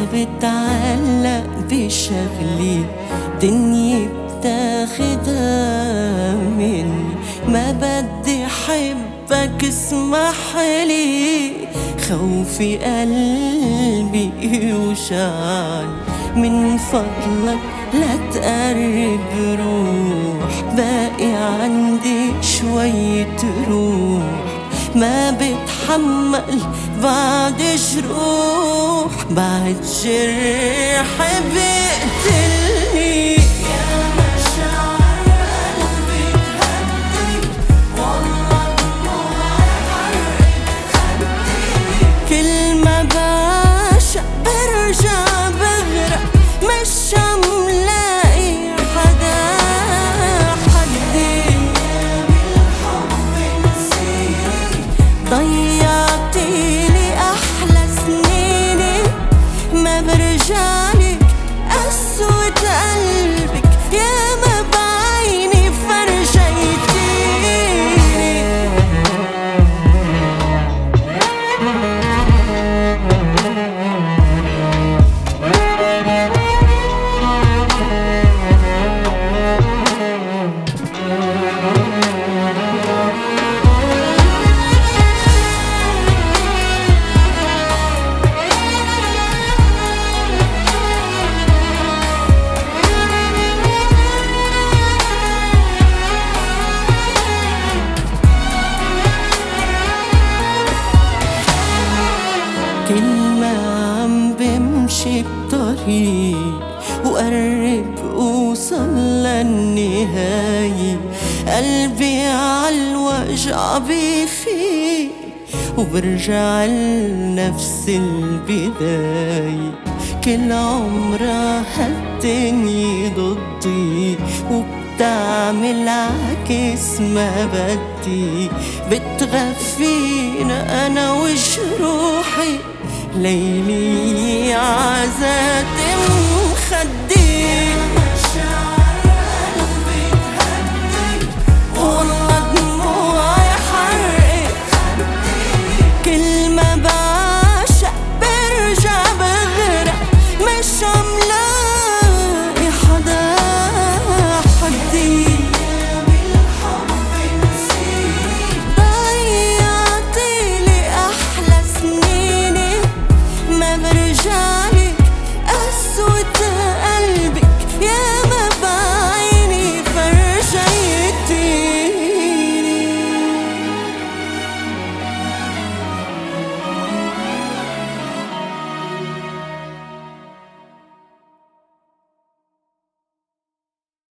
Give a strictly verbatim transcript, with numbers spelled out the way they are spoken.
بتعلق بشغلي دنيا بتاخدها مني، ما بدي حبك اسمح لي، خوفي قلبي يوجعني، من فضلك لا تقرب روح، باقي عندي شوية روح، ما بتحمل بعد جروح، بعد جرح بيقتلني. يا مشاعر قلبي تهدي، والله دموعي حرقت خدي، كل ما بعشق برجع بغرق، مش عم لاقي حدا حدي. بالحب نسيني، ضيعتيلي أحلى سنيني، ما برجعلك قسوة قلبك، يا ما بعيني فرجيتيني. كل ما عم بمشي بطريق وقرب اوصل للنهاية، قلبي عالوجع بيفيق وبرجع لنفس البداية، كل عمرها هالدنيا ضدي وبتعمل عكس ما بدي، بتغفينا أنا وجروحي، ليلي عزات